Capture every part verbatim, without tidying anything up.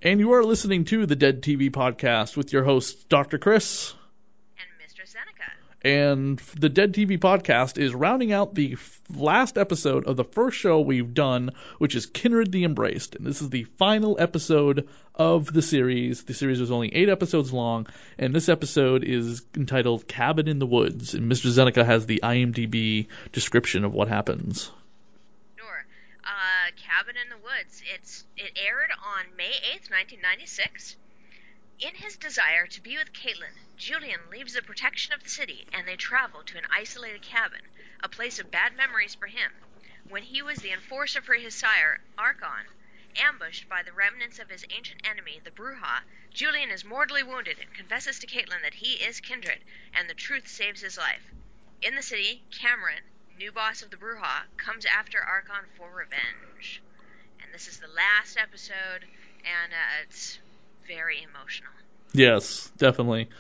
And you are listening to the Dead T V Podcast with your hosts, Doctor Chris. And Mister Seneca. And the Dead T V Podcast is rounding out the f- last episode of the first show we've done, which is Kindred the Embraced. And this is the final episode of the series. The series was only eight episodes long, and this episode is entitled Cabin in the Woods. And Mister Seneca has the I M D B description of what happens. Sure. Uh, Cabin in the Woods. It's It aired on May eighth, nineteen ninety-six. In his desire to be with Caitlin, Julian leaves the protection of the city and they travel to an isolated cabin, a place of bad memories for him. When he was the enforcer for his sire, Archon, ambushed by the remnants of his ancient enemy, the Bruja, Julian is mortally wounded and confesses to Caitlin that he is Kindred, and the truth saves his life. In the city, Cameron, new boss of the Bruja, comes after Archon for revenge. And this is the last episode, and uh, it's very emotional. Yes, definitely.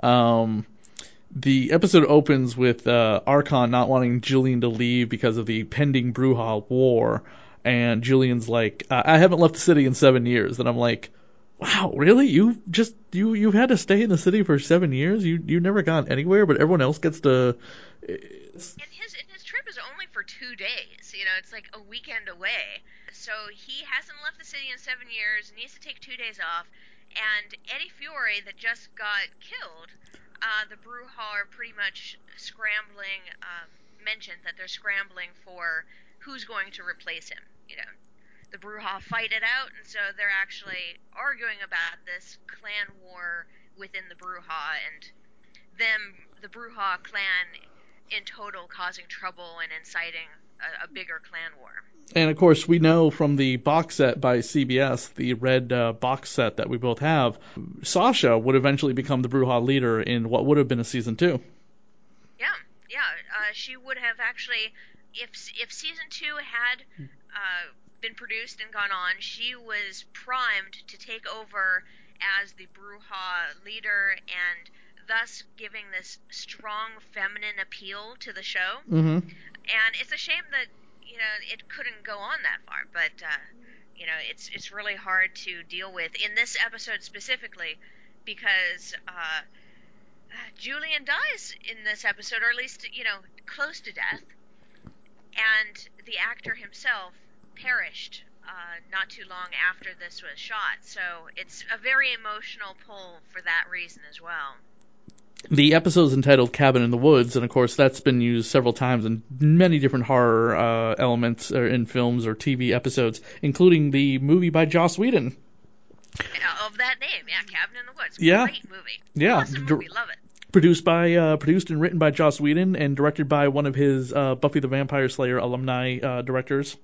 Um, the episode opens with uh, Archon not wanting Julian to leave because of the pending Bruja war, and Julian's like, I haven't left the city in seven years. And I'm like, wow, really? You just you you've had to stay in the city for seven years? You you never gone anywhere, but everyone else gets to. It's... And his and his trip is only for two days. You know, it's like a weekend away. So he hasn't left the city in seven years. Needs to take two days off. And Eddie Fiore, that just got killed, uh, the Bruja are pretty much scrambling. Um, mentioned that they're scrambling for who's going to replace him. You know, the Bruja fight it out, and so they're actually arguing about this clan war within the Bruja, and them, the Bruja clan, in total causing trouble and inciting a, a bigger clan war. And, of course, we know from the box set by C B S, the red uh, box set that we both have, Sasha would eventually become the Bruja leader in what would have been a season two. Yeah, yeah. Uh, she would have actually, if if season two had uh, been produced and gone on, she was primed to take over as the Bruja leader and thus giving this strong feminine appeal to the show. Mm-hmm. And it's a shame that, you know, it couldn't go on that far, but, uh, you know, it's it's really hard to deal with in this episode specifically because uh, Julian dies in this episode, or at least, you know, close to death, and the actor himself perished uh, not too long after this was shot, so it's a very emotional pull for that reason as well. The episode is entitled Cabin in the Woods, and of course that's been used several times in many different horror uh, elements or in films or T V episodes, including the movie by Joss Whedon. Yeah, of that name, yeah, Cabin in the Woods. Yeah. Great movie. Yeah. Awesome movie, love it. Produced by, uh, produced and written by Joss Whedon and directed by one of his uh, Buffy the Vampire Slayer alumni uh, directors.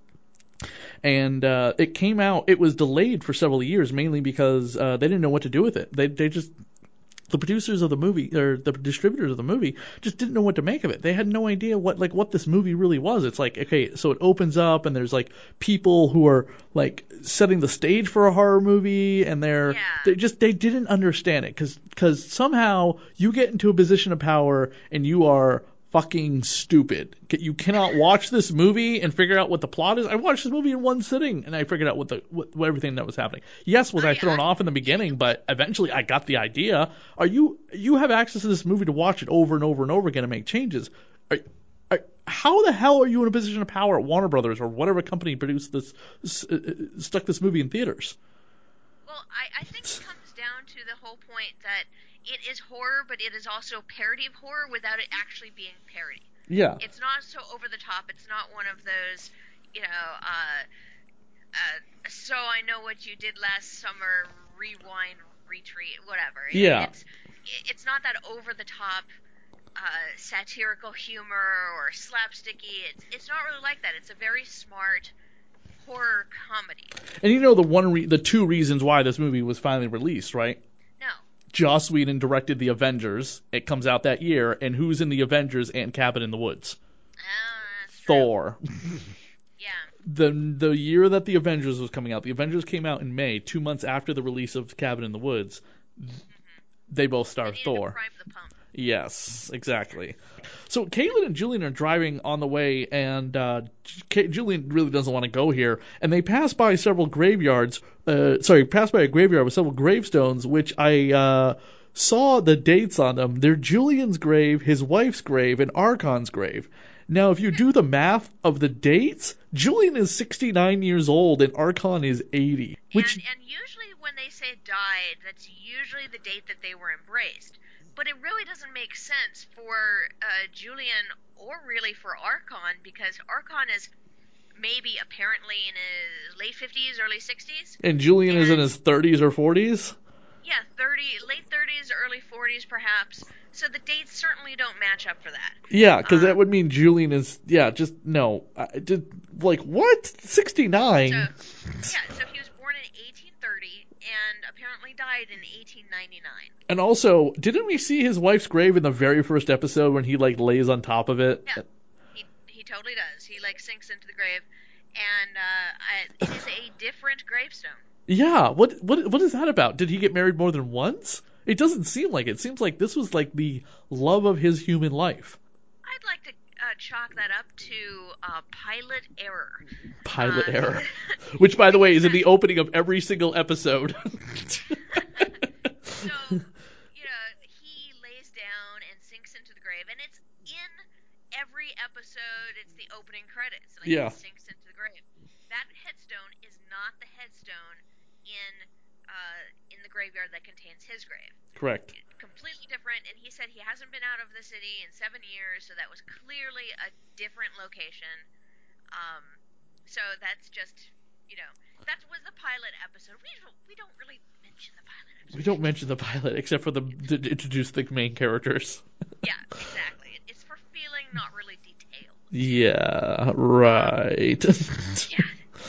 And uh, it came out, it was delayed for several years, mainly because uh, they didn't know what to do with it. They they just... The producers of the movie, or the distributors of the movie, just didn't know what to make of it. They had no idea what, like, what this movie really was. It's like, okay, so it opens up, and there's like people who are like setting the stage for a horror movie, and they're Yeah. they just they didn't understand it, because because somehow you get into a position of power and you are fucking stupid. You cannot watch this movie and figure out what the plot is. I watched this movie in one sitting and I figured out what the what, what everything that was happening. Yes, was I, I thrown I, off in the beginning, but eventually I got the idea. Are you you have access to this movie to watch it over and over and over again and make changes? Are, are, how the hell are you in a position of power at Warner Brothers or whatever company produced this uh, stuck this movie in theaters? Well, I, I think it comes down to the whole point that it is horror, but it is also parody of horror without it actually being parody. Yeah. It's not so over the top. It's not one of those, you know, uh, uh, so I know what you did last summer, rewind, retreat, whatever. Yeah. It's, it's not that over the top uh, satirical humor or slapsticky. It's, it's not really like that. It's a very smart horror comedy. And you know the one, re- the two reasons why this movie was finally released, right? No. Joss Whedon directed The Avengers. It comes out that year. And who's in The Avengers and Cabin in the Woods? Uh, that's Thor. Yeah. The the year that The Avengers was coming out, The Avengers came out in May, two months after the release of Cabin in the Woods. Mm-hmm. They both starred they Thor. To prime the pump. Yes, exactly. So Caitlin and Julian are driving on the way, and uh, K- Julian really doesn't want to go here, and they pass by several graveyards. Uh, sorry, pass by a graveyard with several gravestones, which I uh, saw the dates on them. They're Julian's grave, his wife's grave, and Archon's grave. Now, if you do the math of the dates, Julian is sixty-nine years old and Archon is eighty. Which And and usually when they say died, that's usually the date that they were embraced. But it really doesn't make sense for uh, Julian or really for Archon, because Archon is maybe apparently in his late fifties, early sixties. and Julian is in And his thirties or forties. yeah, thirty, late thirties, early forties perhaps. So the dates certainly don't match up for that. Yeah, because that Um, would mean Julian is yeah, just no, I, just like what so sixty-nine. yeah, so he was born in eighteen thirty and apparently died in eighteen ninety-nine. And also, didn't we see his wife's grave in the very first episode when he like lays on top of it? Yeah, he he totally does. He like sinks into the grave, and uh, I, it is a different gravestone. Yeah, what what what is that about? Did he get married more than once? It doesn't seem like it. It seems like this was like the love of his human life. I'd like to uh, chalk that up to uh, pilot error. Pilot Uh, error. Which, by the way, is in the opening of every single episode. So, you know, he lays down and sinks into the grave, and it's in every episode. It's the opening credits. Like, Yeah, he sinks into the grave. That headstone is not the headstone in uh, in the graveyard that contains his grave. correct. Completely different, and he said he hasn't been out of the city in seven years, so that was clearly a different location. Um, so that's just, you know, that was the pilot episode. We don't, we don't really mention the pilot episode. We don't mention the pilot except for the to introduce the main characters. Yeah, exactly. It's for feeling, not really detailed. Yeah, right. Yeah.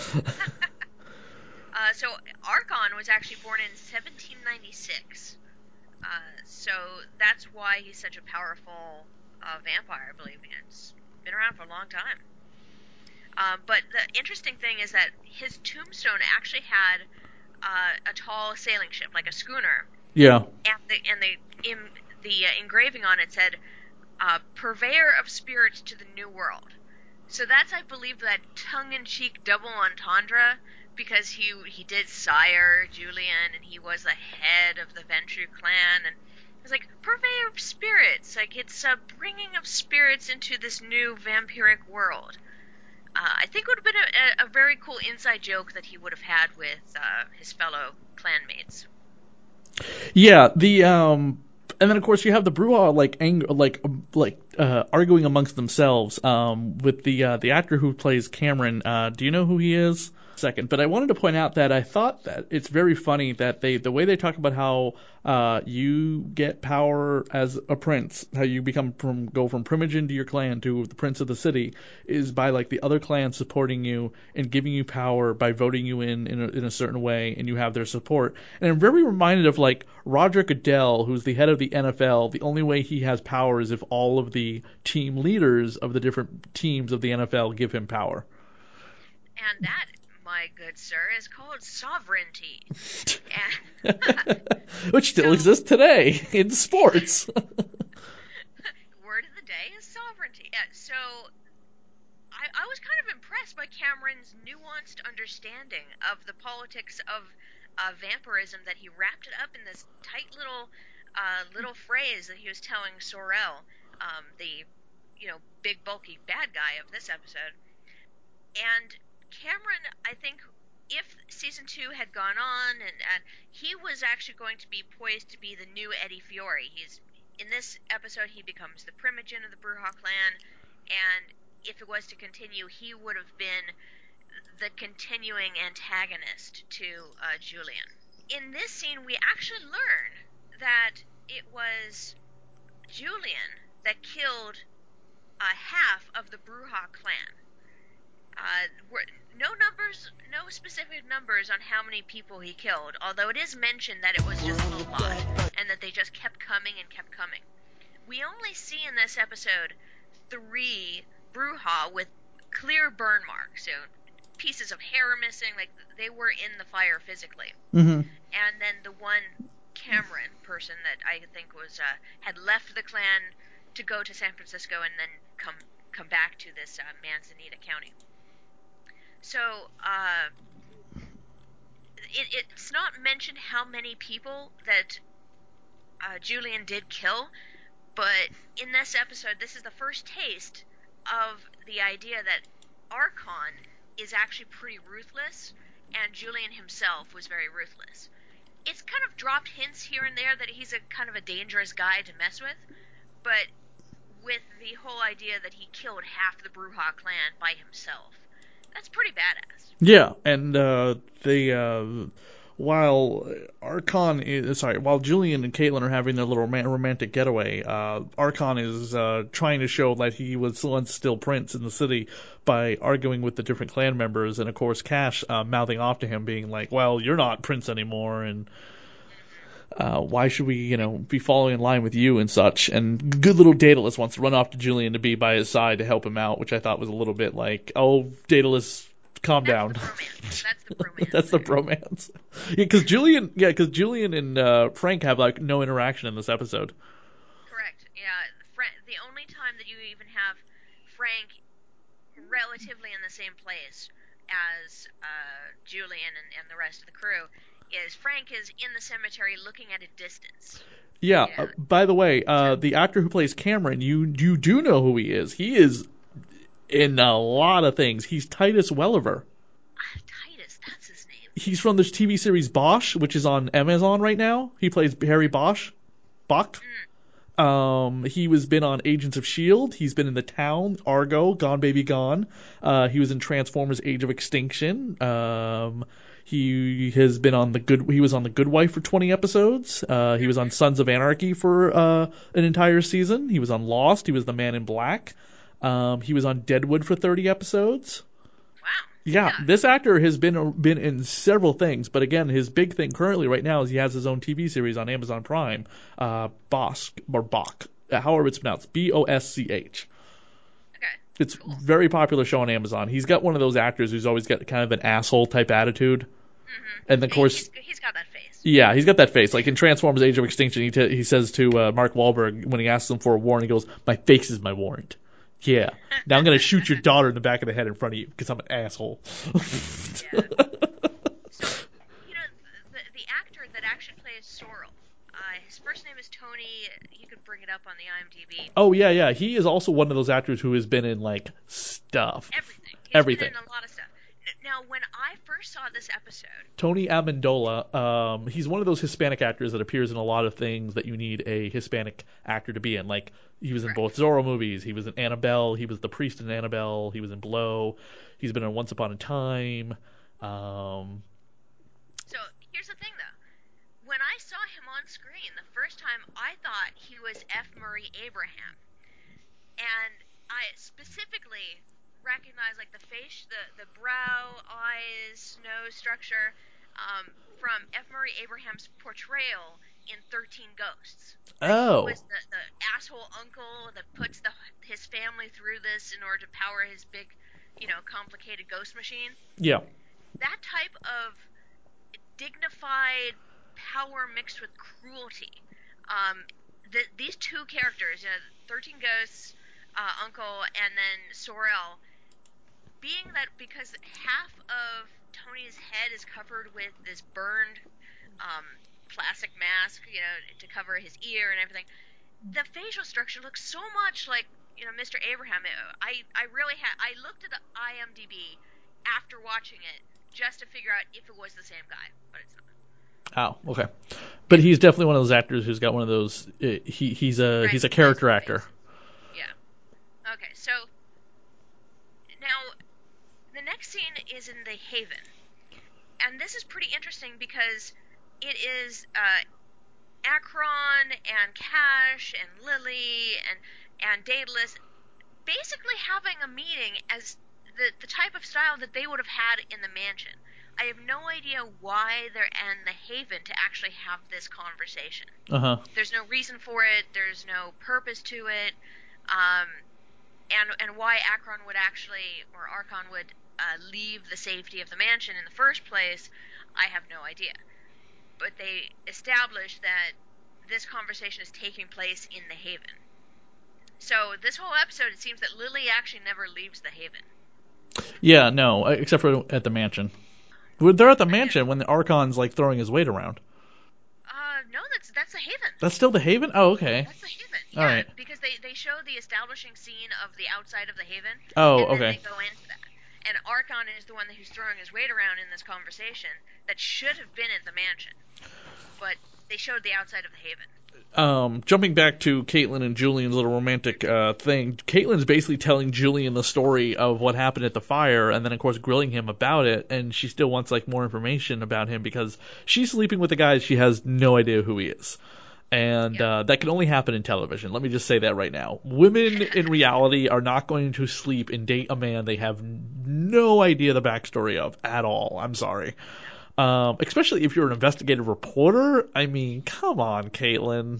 uh, so Archon was actually born in seventeen ninety-six. Uh, so that's why he's such a powerful uh, vampire, I believe. It's been around for a long time. Um, but the interesting thing is that his tombstone actually had uh, a tall sailing ship, like a schooner, Yeah. and the and the in, the uh, engraving on it said, uh, "Purveyor of spirits to the New World." So that's, I believe, that tongue-in-cheek double entendre, because he he did sire Julian, and he was the head of the Ventrue clan, and it was like purveyor of spirits, like it's a bringing of spirits into this new vampiric world. Uh, I think it would have been a, a, a very cool inside joke that he would have had with uh, his fellow clanmates. Yeah, the um and then of course you have the Bruja like ang- like um, like uh arguing amongst themselves um with the uh the actor who plays Cameron. Uh do you know who he is? Second, but I wanted to point out that I thought that it's very funny that they the way they talk about how uh you get power as a prince, how you become from go from Primogen to your clan to the prince of the city, is by like the other clans supporting you and giving you power by voting you in in a, in a certain way, and you have their support. And I'm very reminded of like Roger Goodell, who's the head of the N F L. The only way he has power is if all of the team leaders of the different teams of the N F L give him power. And that, my good sir, is called sovereignty. Which still So- exists today in sports. Word of the day is sovereignty. Yeah, so I, I was kind of impressed by Cameron's nuanced understanding of the politics of uh, vampirism, that he wrapped it up in this tight little uh, little phrase that he was telling Sorel, um, the you know big bulky bad guy of this episode. And Cameron, I think, if season two had gone on, and, and he was actually going to be poised to be the new Eddie Fiore. He's in this episode he becomes the Primogen of the Bruja clan, and if it was to continue, he would have been the continuing antagonist to uh, Julian. In this scene, we actually learn that it was Julian that killed uh, half of the Bruja clan. Uh, no numbers, no specific numbers on how many people he killed, although it is mentioned that it was just a lot, and that they just kept coming and kept coming. We only see in this episode three Bruja with clear burn marks, so pieces of hair missing, like they were in the fire physically. Mm-hmm. And then the one Cameron person that I think was uh, had left the clan to go to San Francisco and then come come back to this uh, Manzanita County. So uh, it, it's not mentioned how many people that uh, Julian did kill, but in this episode, this is the first taste of the idea that Archon is actually pretty ruthless, and Julian himself was very ruthless. It's kind of dropped hints here and there that he's a kind of a dangerous guy to mess with, but with the whole idea that he killed half the Brujah clan by himself, that's pretty badass. Yeah, and uh, they uh, while Archon is sorry, while Julian and Caitlin are having their little rom- romantic getaway, uh, Archon is uh, trying to show that he was once still prince in the city by arguing with the different clan members, and of course Cash uh, mouthing off to him, being like, "Well, you're not prince anymore," and uh, why should we, you know, be following in line with you and such? And good little Daedalus wants to run off to Julian to be by his side to help him out, which I thought was a little bit like, oh, Daedalus, calm That's down. The bromance. That's the bromance. That's the bromance. Yeah, because Julian, yeah, because Julian and uh, Frank have like no interaction in this episode. Correct. Yeah, Fra- the only time that you even have Frank relatively in the same place as uh, Julian and, and the rest of the crew is Frank is in the cemetery looking at a distance. Yeah. Yeah. Uh, by the way, uh, the actor who plays Cameron, you you do know who he is. He is in a lot of things. He's Titus Welliver. Ah, Titus, that's his name. He's from the T V series Bosch, which is on Amazon right now. He plays Harry Bosch. Bach. Mm. Um, he was been on Agents of Shield. He's been in The Town, Argo, Gone Baby Gone. Uh, he was in Transformers: Age of Extinction. Um, he has been on the good. He was on The Good Wife for twenty episodes. Uh, he was on Sons of Anarchy for uh, an entire season. He was on Lost. He was the Man in Black. Um, he was on Deadwood for thirty episodes. Wow. Yeah, Yeah. this actor has been been in several things, but again, his big thing currently right now is he has his own T V series on Amazon Prime, uh, Bosch or Bach, uh, however it's pronounced, B O S C H. Okay. It's Cool. very popular show on Amazon. He's got one of those actors who's always got kind of an asshole type attitude, Mm-hmm. and of He- course, he's, he's got that face. yeah, he's got that face. Like in Transformers: Age of Extinction, he t- he says to uh, Mark Wahlberg when he asks him for a warrant, he goes, "My face is my warrant." Yeah. Now I'm gonna shoot your daughter in the back of the head in front of you because I'm an asshole. Yeah. So, you know, the, the actor that actually plays Sorrel, uh, his first name is Tony. You could bring it up on the IMDb. Oh yeah, yeah. He is also one of those actors who has been in like stuff. Everything. He's Everything. been in a lot of stuff. N- Now, when I first saw this episode, Tony Amendola, um, he's one of those Hispanic actors that appears in a lot of things that you need a Hispanic actor to be in. Like he was in Right. both Zorro movies. He was in Annabelle. He was the priest in Annabelle. He was in Blow. He's been in Once Upon a Time. Um, so here's the thing though. When I saw him on screen the first time, I thought he was F. Murray Abraham. And I specifically recognized like the face, the, the brow, eyes, nose structure um, from F. Murray Abraham's portrayal in thirteen Ghosts. oh, Was the, the asshole uncle that puts the his family through this in order to power his big, you know, complicated ghost machine. yeah. That type of dignified power mixed with cruelty. Um, the, these two characters, you know, thirteen Ghosts, uh, Uncle, and then Sorrel, being that because half of Tony's head is covered with this burned um, plastic mask, you know, to cover his ear and everything, the facial structure looks so much like, you know, Mister Abraham. I I really had I looked at the IMDb after watching it just to figure out if it was the same guy, but it's not. Oh, okay. But he's definitely one of those actors who's got one of those. Uh, he he's a he's a character actor. Yeah. Okay, so now the next scene is in the Haven, and this is pretty interesting because it is uh, Akron and Cash and Lily and and Daedalus basically having a meeting as the the type of style that they would have had in the mansion. I have no idea why they're in the Haven to actually have this conversation. Uh huh. There's no reason for it. There's no purpose to it. Um, and and why Akron would actually, or Archon would uh, leave the safety of the mansion in the first place, I have no idea. but they establish that this conversation is taking place in the Haven. So this whole episode, it seems that Lily actually never leaves the Haven. Yeah, no, except for at the mansion. They're at the mansion when the Archon's like throwing his weight around. Uh, no, that's that's the Haven. That's still the Haven? Oh, okay. That's the Haven. All Yeah, right. because they, they show the establishing scene of the outside of the Haven. Oh, and then okay. they go into that. And Archon is the one who's throwing his weight around in this conversation that should have been at the mansion. But they showed the outside of the Haven. Um, jumping back to Caitlin and Julian's little romantic uh, thing, Caitlin's basically telling Julian the story of what happened at the fire, and then of course grilling him about it, and she still wants like more information about him because she's sleeping with a guy she has no idea who he is. And Yeah. uh, that can only happen in television. Let me just say that right now. Women in reality are not going to sleep and date a man they have no idea the backstory of at all. I'm sorry. Um, especially if you're an investigative reporter. I mean, come on, Caitlin.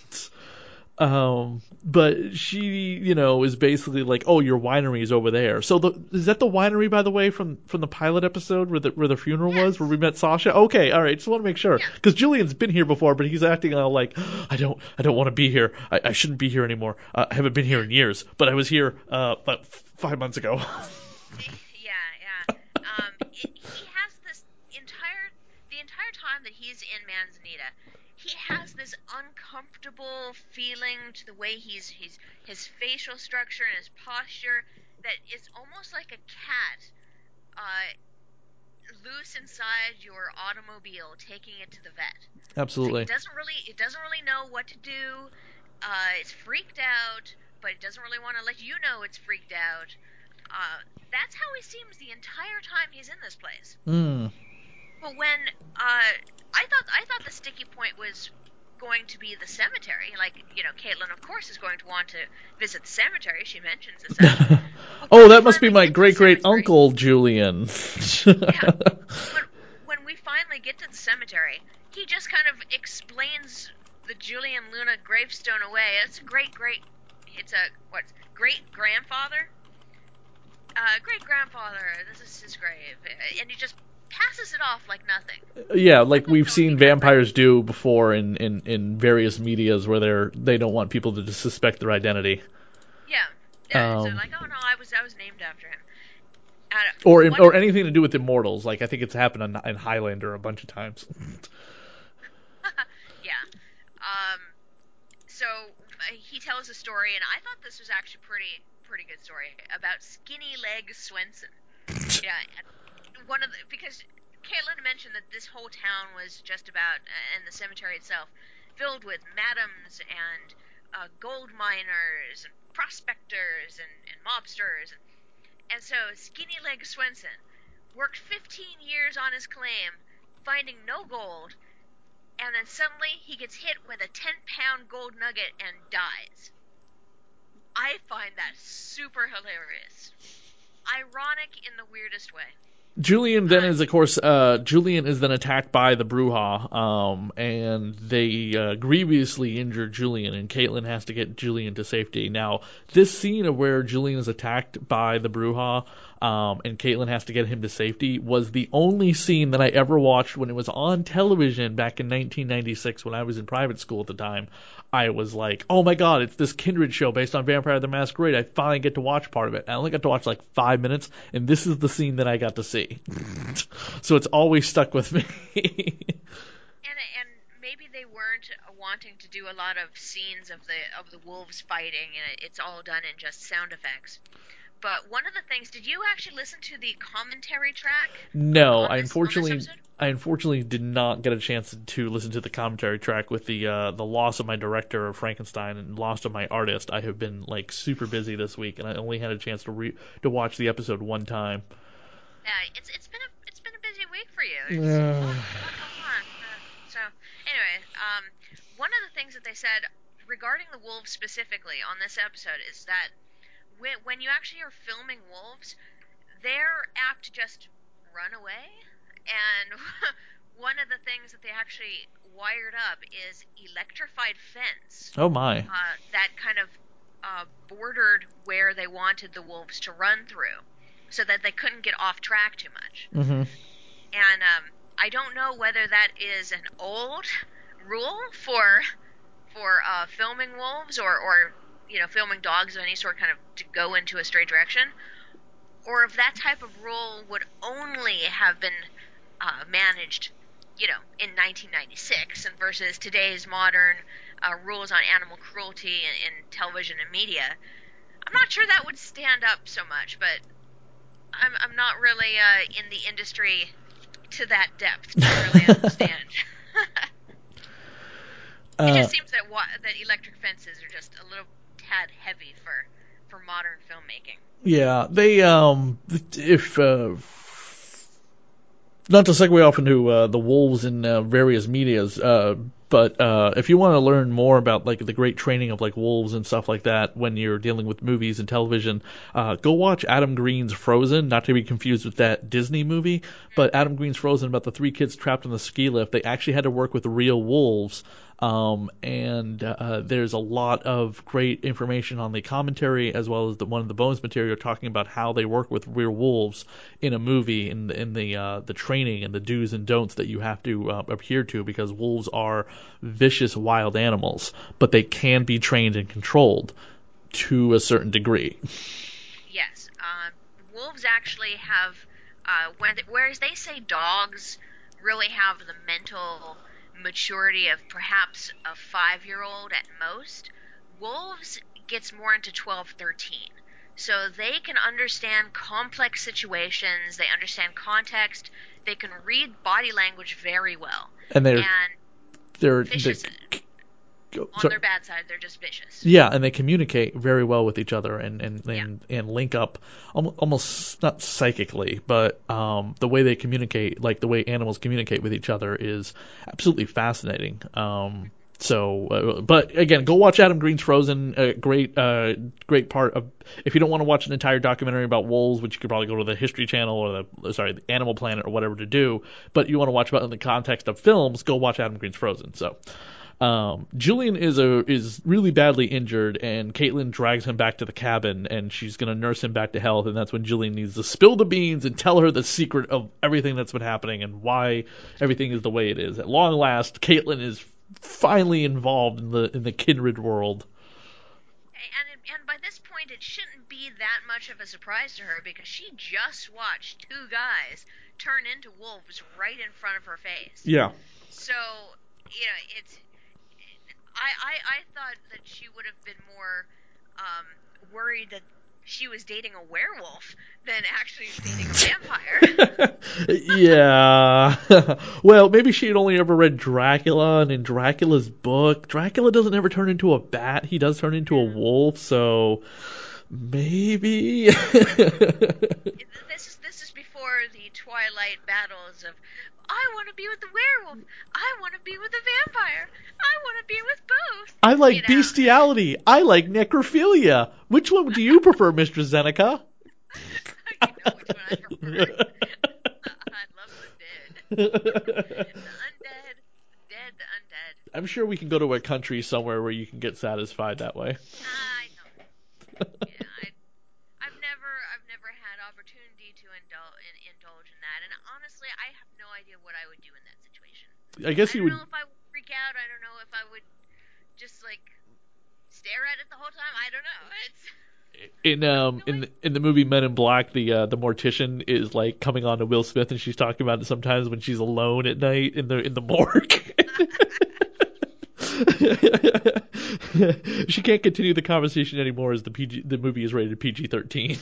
Um, but she, you know, is basically like, oh, your winery is over there. So the, is that the winery, by the way, from, from the pilot episode where the where the funeral Yes. was, where we met Sasha? Okay, all right. Just want to make sure Yeah. because Julian's been here before, but he's acting all like, I don't, I don't want to be here. I, I shouldn't be here anymore. Uh, I haven't been here in years, but I was here uh about f- five months ago. Yeah, yeah. Um, it, he has this entire, the entire time that he's in Manzanita, he has this uncomfortable feeling to the way he's, he's his facial structure and his posture that is almost like a cat, uh, loose inside your automobile, taking it to the vet. Absolutely. It doesn't really, it doesn't really know what to do. Uh, it's freaked out, but it doesn't really want to let you know it's freaked out. Uh, that's how he seems the entire time he's in this place. Hmm. But when uh, I thought I thought the sticky point was going to be the cemetery. Like, you know, Caitlin, of course, is going to want to visit the cemetery. She mentions this. But Oh, when we that must be finally my get to the great great cemetery- uncle Julian. Yeah. But when we finally get to the cemetery, he just kind of explains the Julian Luna gravestone away. It's a great great. It's a what? Great grandfather. Uh, great grandfather. This is his grave, and he just passes it off like nothing. Yeah, like I thought we've that would seen be kind of vampires do before in, in, in various medias where they're they don't want people to suspect their identity. Yeah, yeah. So Um, like, oh no, I was I was named after him. And or one or of- anything to do with immortals. Like I think it's happened in, in Highlander a bunch of times. yeah. Um. So uh, he tells a story, and I thought this was actually pretty pretty good story about Skinny Leg Swenson. Yeah, and one of the because Caitlin mentioned that this whole town was just about, and the cemetery itself, filled with madams and uh, gold miners and prospectors and, and mobsters. And, and so Skinny Leg Swenson worked fifteen years on his claim, finding no gold, and then suddenly he gets hit with a ten pound gold nugget and dies. I find that super hilarious. Ironic in the weirdest way. Julian then Uh, is, of course, uh, Julian is then attacked by the Bruja, um, and they uh, grievously injure Julian, and Caitlin has to get Julian to safety. Now, this scene of where Julian is attacked by the Bruja, um, and Caitlin has to get him to safety was the only scene that I ever watched when it was on television back in nineteen ninety-six when I was in private school at the time. I was like, oh my god, it's this Kindred show based on Vampire the Masquerade. I finally get to watch part of it. I only got to watch like five minutes, and this is the scene that I got to see. So it's always stuck with me. and and maybe they weren't wanting to do a lot of scenes of the of the wolves fighting, and it's all done in just sound effects. But one of the things, did you actually listen to the commentary track? No, on I this, unfortunately, on this episode? I unfortunately did not get a chance to listen to the commentary track with the uh, the loss of my director of Frankenstein and loss of my artist. I have been like super busy this week, and I only had a chance to re- to watch the episode one time. Yeah, it's it's been a it's been a busy week for you. There's a lot, a lot going on. Uh, so anyway, um, one of the things that they said regarding the wolves specifically on this episode is that when when you actually are filming wolves, they're apt to just run away. And one of the things that they actually wired up is electrified fence Oh my! uh, that kind of uh, bordered where they wanted the wolves to run through, so that they couldn't get off track too much. Mm-hmm. And um, I don't know whether that is an old rule for for uh, filming wolves or or you know filming dogs of any sort, kind of to go into a straight direction, or if that type of rule would only have been uh, managed, you know, in nineteen ninety-six, and versus today's modern uh, rules on animal cruelty in, in television and media. I'm not sure that would stand up so much, but I'm I'm not really uh, in the industry to that depth to really understand. It Uh, just seems that wa- that electric fences are just a little tad heavy for for modern filmmaking. yeah, they um, if uh, not to segue off into uh, the wolves in uh, various medias, uh, but uh, if you want to learn more about like the great training of like wolves and stuff like that when you're dealing with movies and television, uh, go watch Adam Green's Frozen, not to be confused with that Disney movie, but Adam Green's Frozen about the three kids trapped on the ski lift. They actually had to work with real wolves. Um, and uh, there's a lot of great information on the commentary as well as the one of the bonus material talking about how they work with real wolves in a movie, in the, in the uh, the training and the do's and don'ts that you have to uh, adhere to, because wolves are vicious wild animals, but they can be trained and controlled to a certain degree. Yes, um, wolves actually have, uh, when whereas they say dogs really have the mental maturity of perhaps a five-year-old at most, wolves gets more into twelve, thirteen. So they can understand complex situations, they understand context, they can read body language very well. And they're And they're, they're vicious, on sorry. their bad side, they're just vicious. Yeah, and they communicate very well with each other, and and Yeah. and, and link up almost not psychically, but um, the way they communicate, like the way animals communicate with each other, is absolutely fascinating. Um, so, uh, but again, go watch Adam Green's Frozen. A great, uh, great part of. If you don't want to watch an entire documentary about wolves, which you could probably go to the History Channel or the sorry, the Animal Planet or whatever to do, but you want to watch about it in the context of films, go watch Adam Green's Frozen. So. Um, Julian is a is really badly injured, and Caitlin drags him back to the cabin, and she's gonna nurse him back to health. And that's when Julian needs to spill the beans and tell her the secret of everything that's been happening and why everything is the way it is. At long last, Caitlin is finally involved in the in the Kindred world. And and by this point, it shouldn't be that much of a surprise to her because she just watched two guys turn into wolves right in front of her face. Yeah. So you know, it's I I, I thought that she would have been more um, worried that she was dating a werewolf than actually dating a vampire. Yeah. Well, maybe she had only ever read Dracula, and in Dracula's book, Dracula doesn't ever turn into a bat. He does turn into a wolf, so maybe. This is this is before the Twilight battles of I want to be with the werewolf, I want to be with the vampire, I want to be with both. I You like know, bestiality. I like necrophilia. Which one do you prefer, Mistress Zeneca? you know which one I prefer. I love the dead, the undead, the dead, the undead. I'm sure we can go to a country somewhere where you can get satisfied that way. I don't know. Yeah, I I've never I've never had opportunity to indulge in, indulge in that, and honestly, I have no idea what I would do in that situation. I guess I you don't would. know if I would freak out. I don't know if I would just like stare at it the whole time. I don't know. It's In I have um no in idea. in the movie Men in Black, the uh, the mortician is like coming on to Will Smith, and she's talking about it sometimes when she's alone at night in the in the morgue. She can't continue the conversation anymore as the P G the movie is rated P G thirteen.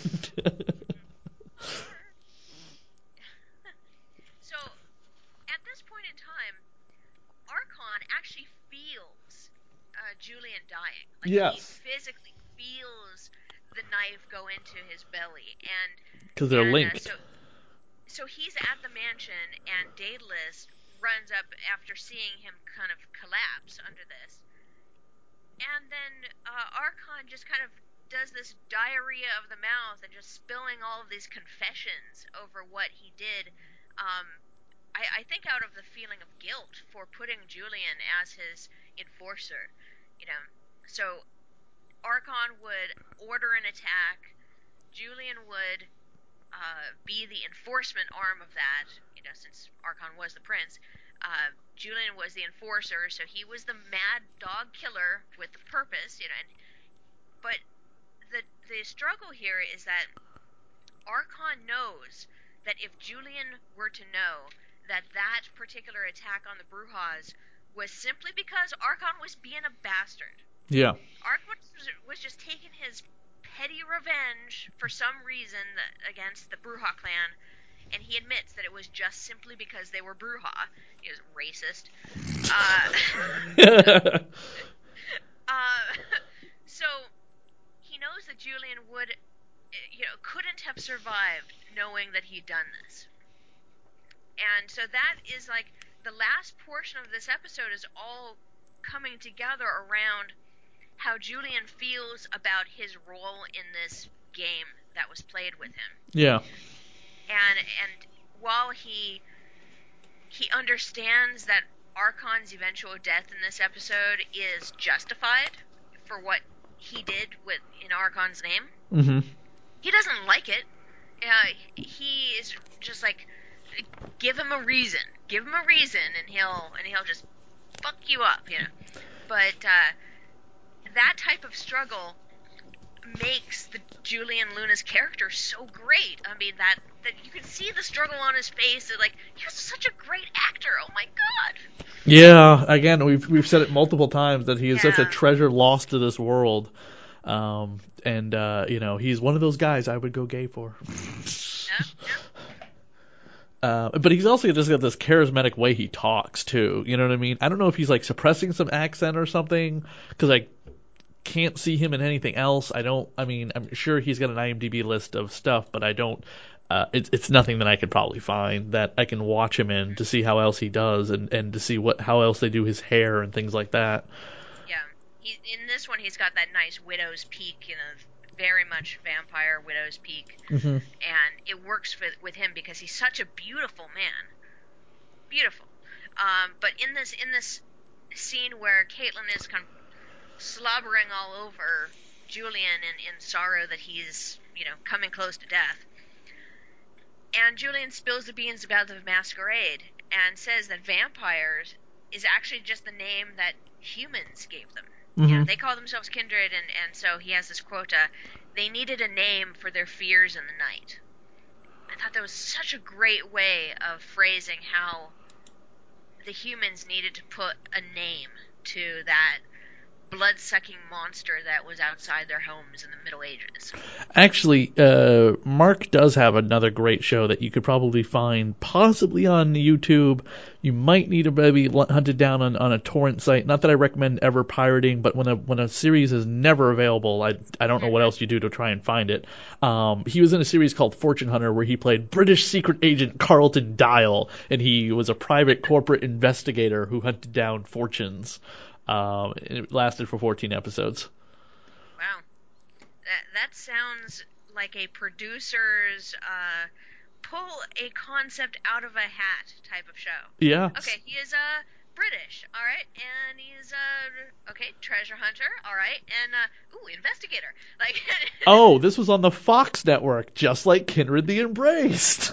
So at this point in time, Archon actually feels uh, Julian dying. Like he Yes, physically feels the knife go into his belly, and because they're and uh, linked. so so he's at the mansion, and Daedalus runs up after seeing him kind of collapse under this, and then uh, Archon just kind of does this diarrhea of the mouth and just spilling all of these confessions over what he did. Um, I, I think out of the feeling of guilt for putting Julian as his enforcer, you know. So Archon would order an attack. Julian would uh, be the enforcement arm of that. You know, since Archon was the prince, uh, Julian was the enforcer, so he was the mad dog killer with the purpose. You know, and but the the struggle here is that Archon knows that if Julian were to know that that particular attack on the Brujas was simply because Archon was being a bastard. Yeah. Archon was, was just taking his petty revenge for some reason against the Bruja clan, and he admits that it was just simply because they were Bruja. He was racist. Uh, uh, so he knows that Julian would, you know, couldn't have survived knowing that he'd done this. And so that is like the last portion of this episode is all coming together around how Julian feels about his role in this game that was played with him. Yeah. And and while he he understands that Archon's eventual death in this episode is justified for what he did with in Archon's name, Mm-hmm. he doesn't like it. Uh, he is just like, give him a reason, give him a reason, and he'll and he'll just fuck you up, you know. But uh, that type of struggle makes the Julian Luna's character so great. I mean, that that you can see the struggle on his face. Like, he's such a great actor. Oh my god. Yeah. Again, we've we've said it multiple times that he is Yeah. such a treasure lost to this world. Um, and uh, you know, he's one of those guys I would go gay for. Yeah, yeah. Uh, but he's also just got this charismatic way he talks too. You know what I mean? I don't know if he's like suppressing some accent or something, because I can't see him in anything else. I don't. I mean, I'm sure he's got an IMDb list of stuff, but I don't. Uh, it's it's nothing that I could probably find that I can watch him in to see how else he does, and, and to see what how else they do his hair and things like that. Yeah. He, in this one, he's got that nice widow's peak, you know, very much vampire widow's peak, Mm-hmm. and it works with with him because he's such a beautiful man, beautiful. Um, but in this in this scene where Caitlin is kind of slobbering all over Julian in, in sorrow that he's, you know, coming close to death, and Julian spills the beans about the masquerade and says that vampires is actually just the name that humans gave them. Mm-hmm. You know, they call themselves kindred, and, and so he has this quota, they needed a name for their fears in the night. I thought that was such a great way of phrasing how the humans needed to put a name to that blood-sucking monster that was outside their homes in the Middle Ages. Actually, uh, Mark does have another great show that you could probably find possibly on YouTube. You might need to maybe hunt it down on, on a torrent site. Not that I recommend ever pirating, but when a when a series is never available, I I don't know what else you do to try and find it. Um, he was in a series called Fortune Hunter where he played British secret agent Carlton Dial, and he was a private corporate investigator who hunted down fortunes. Um, it lasted for fourteen episodes. Wow. That, that sounds like a producer's uh, pull a concept out of a hat type of show. Yeah. Okay, he is uh, British, all right, and he's uh, okay, treasure hunter, all right, and uh, ooh, investigator. Like, oh, this was on the Fox network, just like Kindred the Embraced.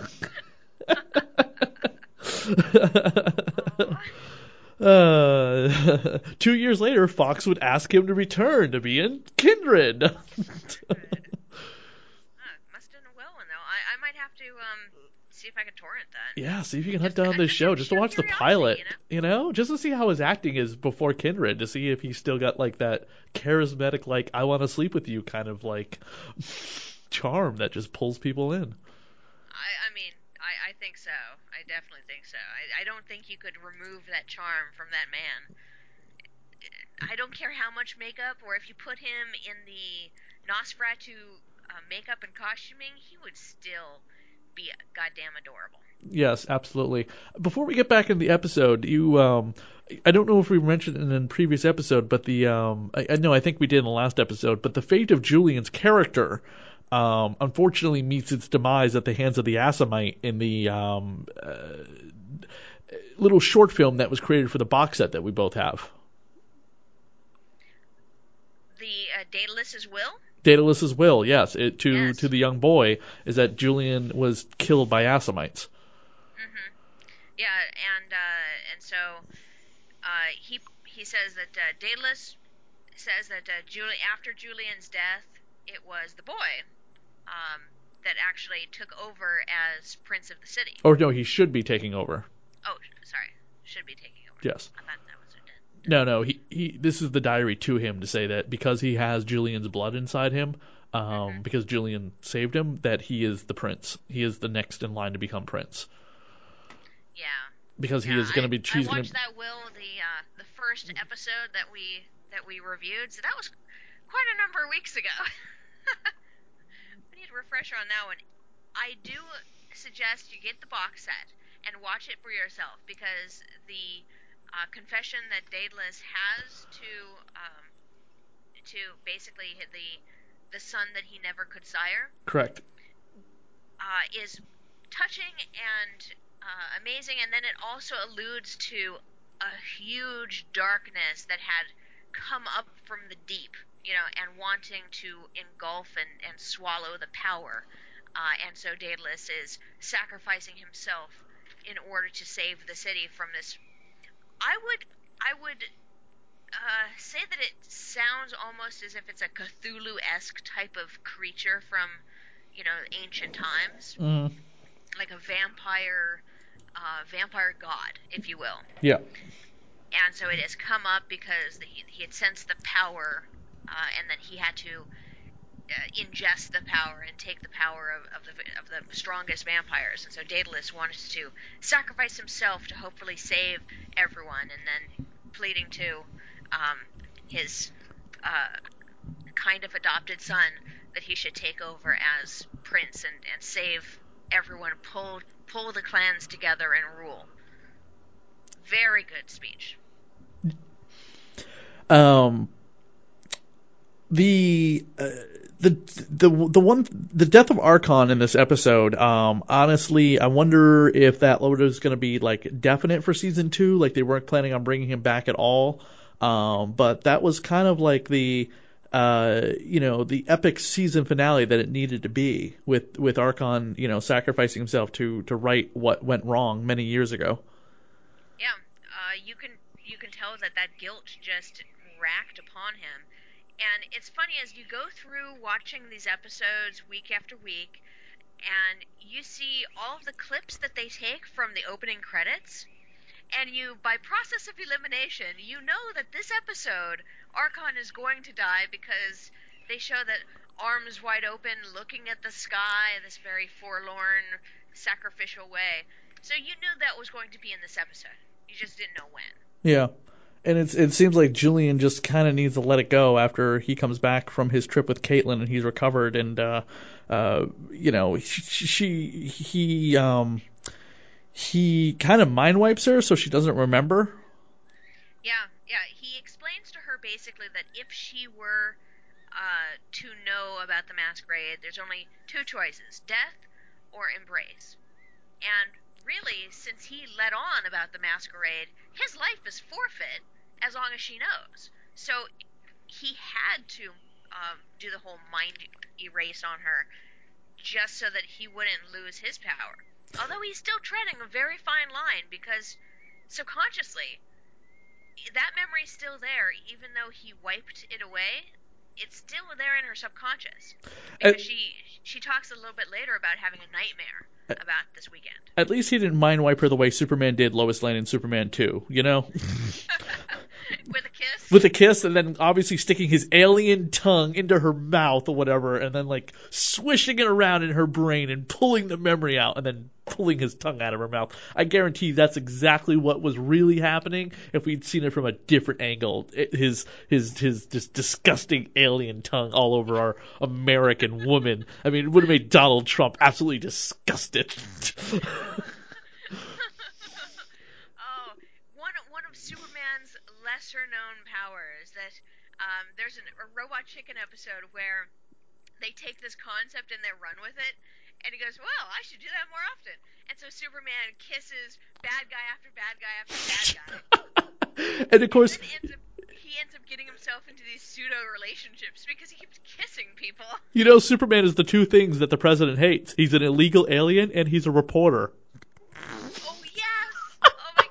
Uh, two years later, Fox would ask him to return to be in Kindred. uh, must have done a well one though. I, I might have to um see if I can torrent that. Yeah, see if you can hunt Just- down this just show out of just to sheer watch the curiosity, pilot, you know? you know, just to see how his acting is before Kindred, to see if he's still got like that charismatic, like I want to sleep with you kind of like charm that just pulls people in. I, I mean, I, I think so. I definitely think so. I, I don't think you could remove that charm from that man. I don't care how much makeup, or if you put him in the Nosferatu uh, makeup and costuming, he would still be goddamn adorable. Yes, absolutely. Before we get back in the episode, you, um, I don't know if we mentioned it in a previous episode, but the, um, I, I know I think we did in the last episode, but the fate of Julian's character, um, unfortunately meets its demise at the hands of the Assamite in the, um, uh, little short film that was created for the box set that we both have. The uh, Daedalus's will? Daedalus's will, yes, it, to Yes. to the young boy, is that Julian was killed by Assamites. Mhm. Yeah, and uh, and so uh, he he says that uh, Daedalus says that uh, Julie after Julian's death, it was the boy um, that actually took over as prince of the city. Or no, he should be taking over. Oh, sorry, should be taking over. Yes. I thought that was a dead. No, no. He, he. This is the diary to him to say that because he has Julian's blood inside him, um, Mhm. because Julian saved him, that he is the prince. He is the next in line to become prince. Yeah. Because he Yeah, is going to I, be. I He's going watched to. that Will the uh, the first episode that we that we reviewed, so that was quite a number of weeks ago. I need a refresher on that one. I do suggest you get the box set and watch it for yourself because the uh, confession that Daedalus has to um, to basically the the son that he never could sire Correct. uh, is touching and uh, amazing, and then it also alludes to a huge darkness that had come up from the deep, you know, and wanting to engulf and, and swallow the power. Uh, and so Daedalus is sacrificing himself in order to save the city from this. I would, I would uh, say that it sounds almost as if it's a Cthulhu-esque type of creature from, you know, ancient times, Mm, like a vampire, uh, vampire god, if you will. yeah. And so it has come up because he, he had sensed the power, uh, and then he had to uh, ingest the power and take the power of, of the of the strongest vampires. And so Daedalus wanted to sacrifice himself to hopefully save everyone, and then pleading to um, his uh, kind of adopted son that he should take over as prince and, and save everyone, pull pull the clans together and rule. Very good speech. Um. The. Uh, the the the one the death of Archon in this episode, um, honestly, I wonder if that load is going to be like definite for season two, like they weren't planning on bringing him back at all. Um, but that was kind of like the uh, you know, the epic season finale that it needed to be with with Archon, you know, sacrificing himself to to right what went wrong many years ago. Yeah, uh, you can you can tell that that guilt just racked upon him. And it's funny as you go through watching these episodes week after week, and you see all of the clips that they take from the opening credits, and you, by process of elimination, you know that this episode, Archon is going to die because they show that arms wide open, looking at the sky, this very forlorn, sacrificial way. So you knew that was going to be in this episode. You just didn't know when. Yeah. And it's, it seems like Julian just kind of needs to let it go after he comes back from his trip with Caitlin and he's recovered and, uh, uh, you know, she, she he, um, he kind of mind wipes her so she doesn't remember. Yeah, yeah. He explains to her basically that if she were uh, to know about the masquerade, there's only two choices: death or embrace. And really, since he let on about the masquerade, his life is forfeit as long as she knows. So he had to um, do the whole mind erase on her just so that he wouldn't lose his power. Although he's still treading a very fine line because subconsciously that memory's still there, even though he wiped it away. It's still there in her subconscious because At, she she talks a little bit later about having a nightmare about this weekend. at least he didn't mind wipe her the way Superman did Lois Lane in Superman two, you know? With a kiss? With a kiss and then obviously sticking his alien tongue into her mouth or whatever and then like swishing it around in her brain and pulling the memory out and then pulling his tongue out of her mouth. I guarantee that's exactly what was really happening if we'd seen it from a different angle. It, his his his just disgusting alien tongue all over our American woman. I mean, it would have made Donald Trump absolutely disgusted. Oh, one one of Superman's lesser known powers that um, there's an, a Robot Chicken episode where they take this concept and they run with it. And he goes, well, I should do that more often. And so Superman kisses bad guy after bad guy after bad guy. And of And course, then ends up, he he ends up getting himself into these pseudo relationships because he keeps kissing people. You know, Superman is the two things that the president hates. He's an illegal alien and he's a reporter. Oh, yes! Oh, my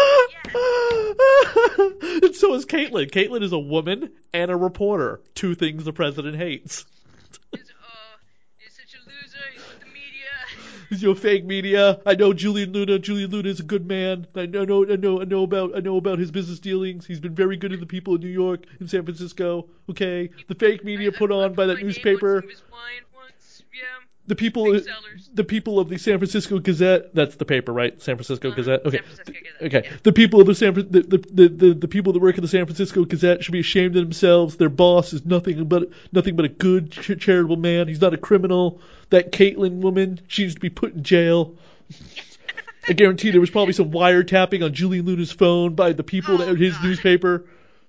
God. Yes. And so is Caitlin. Caitlin is a woman and a reporter. Two things the president hates. He's, uh, he's such a loser. He's with the media. He's your fake media. I know Julian Luna. Julian Luna is a good man. I know, I know, I know about, I know about his business dealings. He's been very good to the people in New York and San Francisco. Okay, the fake media put on by that newspaper. The people, the people of the San Francisco Gazette. That's the paper, right? San Francisco Uh-huh. Gazette. Okay. San Francisco Gazette, Okay. yeah. The people of the San, the, the, the, the, the people that work at the San Francisco Gazette should be ashamed of themselves. Their boss is nothing but nothing but a good ch- charitable man. He's not a criminal. That Caitlin woman, she needs to be put in jail. I guarantee there was probably some wiretapping on Julian Luna's phone by the people Oh, at his God. newspaper.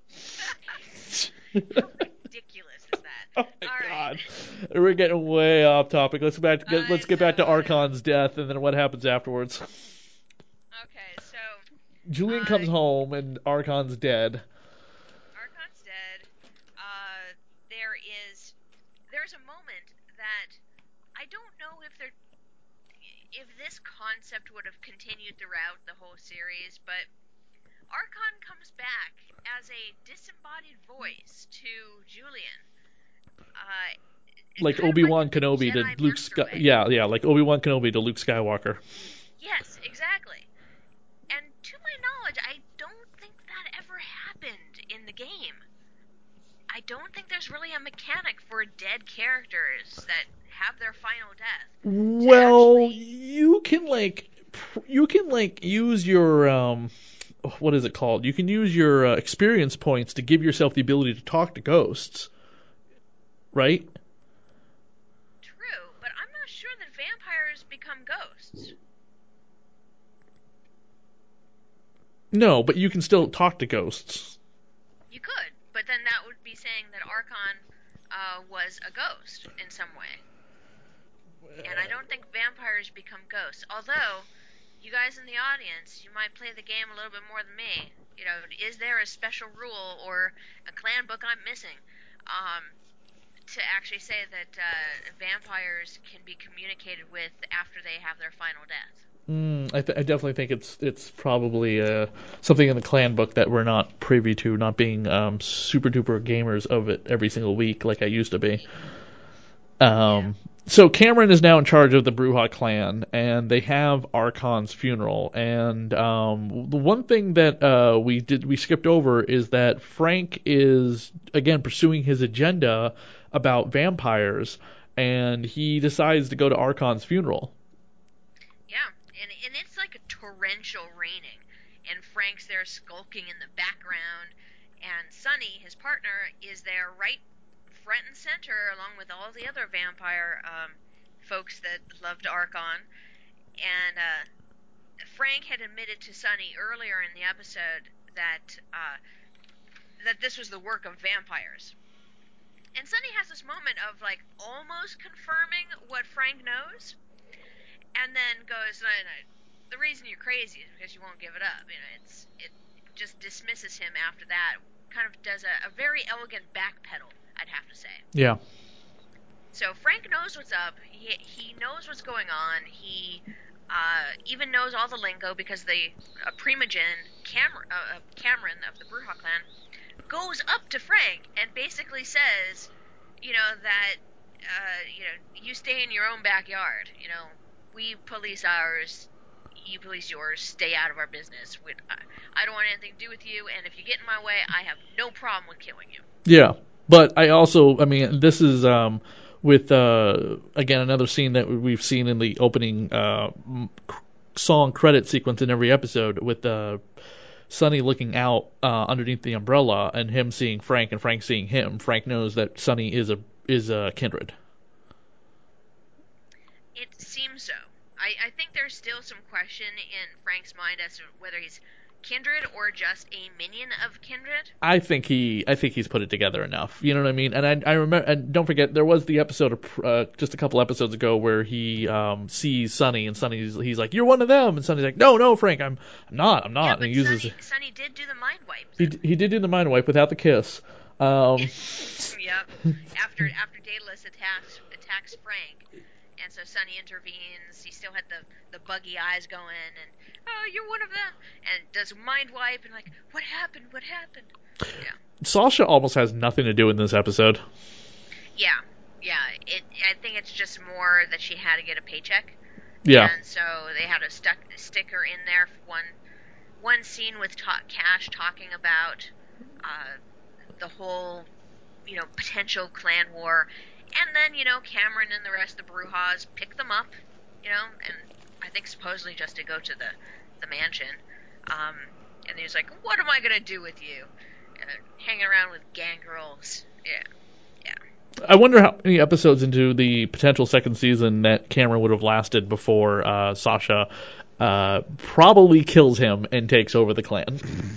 How ridiculous is that? Oh my All God. right. We're getting way off topic. Let's get back. Get, let's get back to I know. Archon's death and then what happens afterwards. Okay, so Julian Uh, comes home and Archon's dead. Archon's dead. Uh, there is there's a moment that I don't know if there if this concept would have continued throughout the whole series, but Archon comes back as a disembodied voice to Julian. Uh, Like kind of Obi-Wan like a Kenobi to Jedi Luke Master Sky. way. Yeah, yeah, like Obi-Wan Kenobi to Luke Skywalker. Yes, exactly. And to my knowledge, I don't think that ever happened in the game. I don't think there's really a mechanic for dead characters that have their final death. Well, actually- you can like pr- you can like use your um what is it called? You can use your uh, experience points to give yourself the ability to talk to ghosts. Right? True, but I'm not sure that vampires become ghosts. No, but you can still talk to ghosts. You could, but then that would be saying that Archon uh, was a ghost in some way. And I don't think vampires become ghosts. Although, you guys in the audience, you might play the game a little bit more than me. You know, is there a special rule or a clan book I'm missing um, to actually say that uh, vampires can be communicated with after they have their final death? Mm, I, th- I definitely think it's it's probably uh, something in the clan book that we're not privy to, not being um, super duper gamers of it every single week like I used to be. Um, so Cameron is now in charge of the Brujah clan, and they have Archon's funeral. And um, the one thing that uh, we did we skipped over is that Frank is again pursuing his agenda about vampires, and he decides to go to Archon's funeral. Yeah, and and it's like a torrential raining, and Frank's there skulking in the background, and Sonny, his partner, is there right front and center along with all the other vampire um, folks that loved Archon. And uh, Frank had admitted to Sonny earlier in the episode that uh, that this was the work of vampires. And Sonny has this moment of like almost confirming what Frank knows, and then goes, no, no, the reason you're crazy is because you won't give it up. You know, it's it just dismisses him after that. Kind of does a, a very elegant backpedal, I'd have to say. Yeah. So Frank knows what's up. He he knows what's going on. He uh, even knows all the lingo because the uh, Primogen Cameron, uh, Cameron of the Brujah clan goes up to Frank and basically says, you know, that uh, you know, you stay in your own backyard. You know, we police ours, you police yours. Stay out of our business. We, I, I don't want anything to do with you. And if you get in my way, I have no problem with killing you. Yeah, but I also, I mean, this is um, with uh, again another scene that we've seen in the opening uh, song credit sequence in every episode with uh, Sonny looking out uh, underneath the umbrella and him seeing Frank and Frank seeing him. Frank knows that Sonny is a is a kindred. It seems so. I, I think there's still some question in Frank's mind as to whether he's Kindred or just a minion of Kindred. I think he, I think he's put it together enough. You know what I mean? And I, I remember, and don't forget, there was the episode of uh, just a couple episodes ago where he um, sees Sonny, and Sonny's, he's like, "You're one of them," and Sonny's like, "No, no, Frank, I'm, I'm not, I'm not." Yeah, and but he uses, Sonny, Sonny did do the mind wipe. he, he did do the mind wipe without the kiss. Um, Yep. After after Daedalus attacks attacks Frank, and so Sonny intervenes. He still had the the buggy eyes going, and oh, you're one of them, and does a mind wipe, and like, what happened? What happened? Yeah. Sasha almost has nothing to do in this episode. Yeah. Yeah. It. I think it's just more that she had to get a paycheck. Yeah. And so they had to stuck stick her in there for one one scene with ta- Cash talking about uh, the whole, you know, potential clan war, and then, you know, Cameron and the rest of the Brujas pick them up, you know, and I think supposedly just to go to the the mansion. Um, and he's like, "What am I gonna do with you? Uh, hanging around with gang girls?" Yeah, yeah. I wonder how many episodes into the potential second season that Cameron would have lasted before uh, Sasha uh, probably kills him and takes over the clan.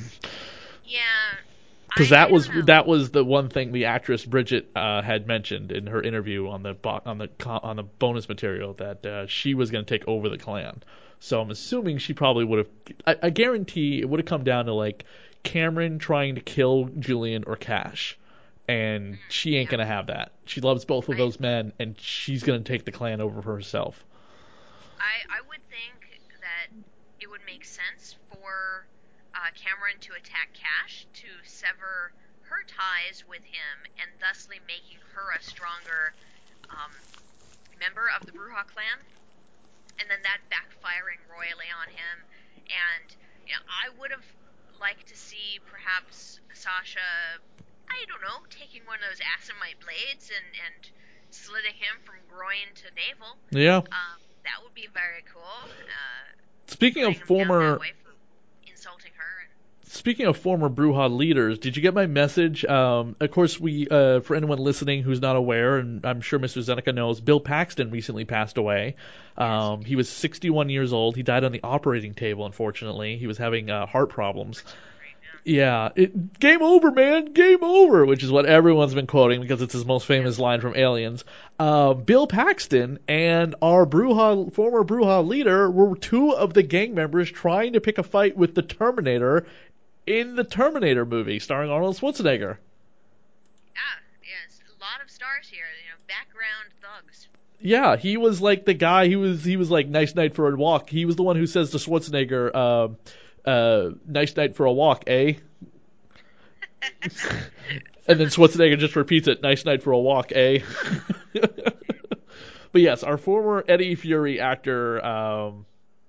Yeah. Because I, that I was don't know. that was the one thing the actress Bridget uh, had mentioned in her interview on the bo- on the co- on the bonus material that uh, she was going to take over the clan. So I'm assuming she probably would have. I, I guarantee it would have come down to like Cameron trying to kill Julian or Cash, and she ain't Yeah. gonna have that. She loves both of I, those men, and she's gonna take the clan over for herself. I I would think that it would make sense for uh, Cameron to attack Cash to sever her ties with him, and thusly making her a stronger um, member of the Bruja clan, and then that backfiring royally on him. And you know, I would have liked to see perhaps Sasha, I don't know, taking one of those Asimite blades and and slitting him from groin to navel. Yeah. Um, that would be very cool. Uh, Speaking of putting him down that former way for insulting her. And, Speaking of former Bruja leaders, did you get my message? Um, of course, we uh, for anyone listening who's not aware, and I'm sure Mister Zeneca knows, Bill Paxton recently passed away. Um, yes, he was sixty-one years old. He died on the operating table, unfortunately. He was having uh, heart problems. Yeah, it, game over, man, game over, which is what everyone's been quoting because it's his most famous line from Aliens. Uh, Bill Paxton and our Bruja, former Bruja leader were two of the gang members trying to pick a fight with the Terminator in the Terminator movie starring Arnold Schwarzenegger. Ah, yes, a lot of stars here. You know, background thugs. Yeah, he was like the guy. He was he was like nice night for a walk. He was the one who says to Schwarzenegger, uh, uh, "Nice night for a walk, eh?" And then Schwarzenegger just repeats it, "Nice night for a walk, eh?" But yes, our former Eddie Fury actor. Um,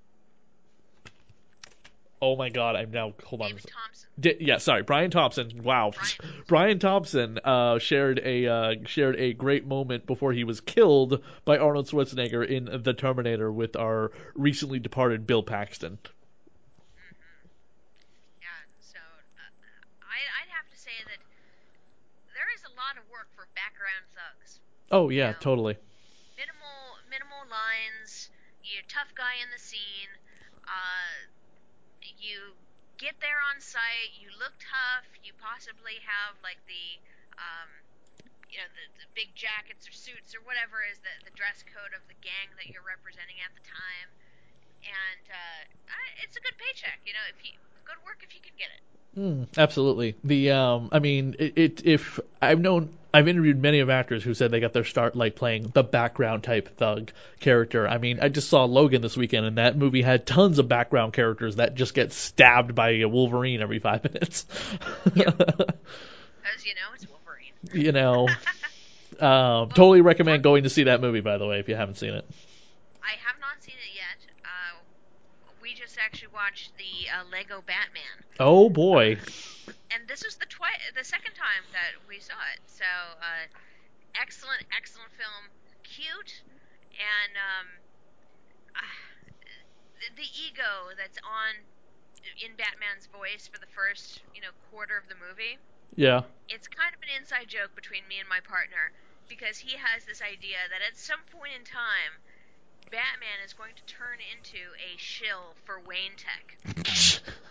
oh my God, I'm now hold on. David Thompson. Di- yeah, sorry, Brian Thompson. Wow, Brian. Brian Thompson uh, shared a uh, shared a great moment before he was killed by Arnold Schwarzenegger in The Terminator with our recently departed Bill Paxton. Mm-hmm. Yeah, so uh, I, I'd have to say that there is a lot of work for background thugs. Oh You yeah, know, totally. minimal minimal lines. You're a tough guy in the scene. Uh, you get there on site. You look tough. You possibly have like the um, you know, the, the big jackets or suits or whatever is the, the dress code of the gang that you're representing at the time. And uh, it's a good paycheck, you know, if you good work if you can get it. Mm, absolutely. The um, I mean, it, it if I've known, I've interviewed many of actors who said they got their start like playing the background type thug character. I mean, I just saw Logan this weekend, and that movie had tons of background characters that just get stabbed by a Wolverine every five minutes. Yep. Because, you know, it's Wolverine. You know, um, Well, totally recommend talk, going to see that movie. By the way, if you haven't seen it. I have not seen it yet. Uh, we just actually watched the uh, Lego Batman. Oh boy. And this is the twi- the second time that we saw it. So, uh, excellent, excellent film. Cute. And um, uh, the, the ego that's on in Batman's voice for the first, you know, quarter of the movie. Yeah. It's kind of an inside joke between me and my partner because he has this idea that at some point in time, Batman is going to turn into a shill for Wayne Tech.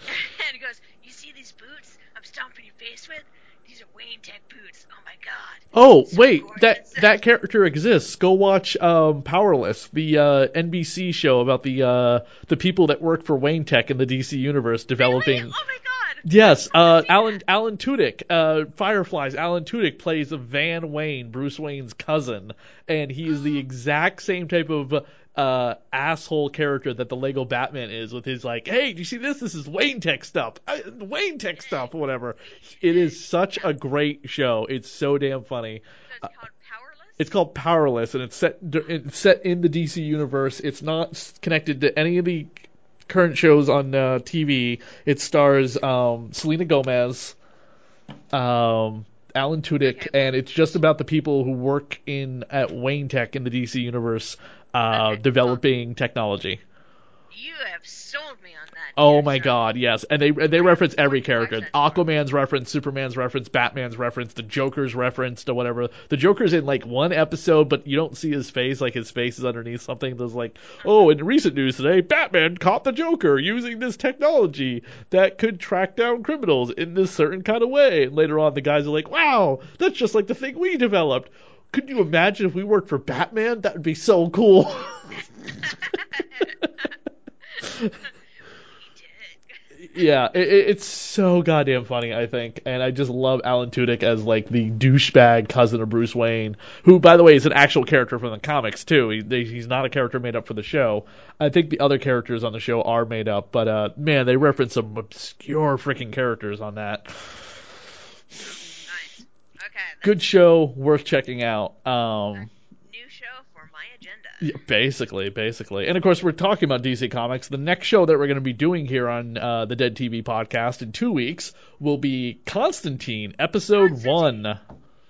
And he goes, "You see these boots I'm stomping your face with? These are Wayne Tech boots. Oh my god. Oh, So wait, that gorgeous." that character exists. Go watch um, Powerless, the uh, N B C show about the uh, the people that work for Wayne Tech in the D C universe developing. Really? Oh my god. Yes, I uh, see Alan that. Alan Tudyk, uh, Fireflies. Alan Tudyk plays Van Wayne, Bruce Wayne's cousin, and he is the exact same type of uh, asshole character that the Lego Batman is, with his like, "Hey, do you see this? This is Wayne Tech stuff, uh, Wayne Tech stuff, whatever." It is such a great show. It's so damn funny. So it's called Powerless? It's called Powerless, and it's set it's set in the D C universe. It's not connected to any of the current shows on uh, T V. It stars um, Selena Gomez, um, Alan Tudyk, Okay. and it's just about the people who work in at Wayne Tech in the D C universe, uh, Okay. developing technology. You have sold me on that. Oh Dear my sir. god, yes. And they they I'm reference going every to watch character. that tomorrow. Aquaman's reference, Superman's reference, Batman's reference, the Joker's reference to whatever. The Joker's in like one episode, but you don't see his face, like his face is underneath something that's like, "Oh, in recent news today, Batman caught the Joker using this technology that could track down criminals in this certain kind of way." And later on the guys are like, "Wow, that's just like the thing we developed. Could you imagine if we worked for Batman? That would be so cool." We did. Yeah, it, it's so goddamn funny, I think, and I just love Alan Tudyk as like the douchebag cousin of Bruce Wayne, who, by the way, is an actual character from the comics too. He, they, he's not a character made up for the show. I think the other characters on the show are made up, but uh, man, they reference some obscure freaking characters on that. Nice. Okay. Good That's show, worth checking out. Um, a new show for my agenda. Yeah, basically, basically. And of course, we're talking about D C Comics. The next show that we're going to be doing here on uh, the Dead T V podcast in two weeks will be Constantine, episode Constantine. one.